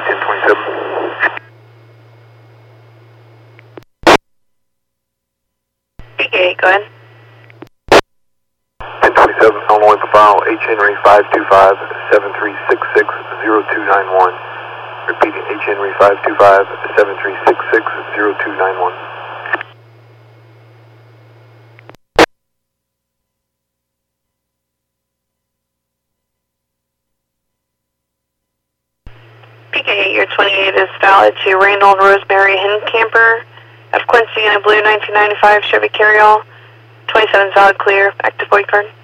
1027. PK, go ahead. 1027, Illinois for file, H. Henry 525-7366-0291. Repeating, H. Henry 525-7366-0291. PK, your 28 is valid to Randall and Rosemary Hen Camper, F. Quincy in a blue 1995 Chevy Carryall. 27 solid clear, active void card.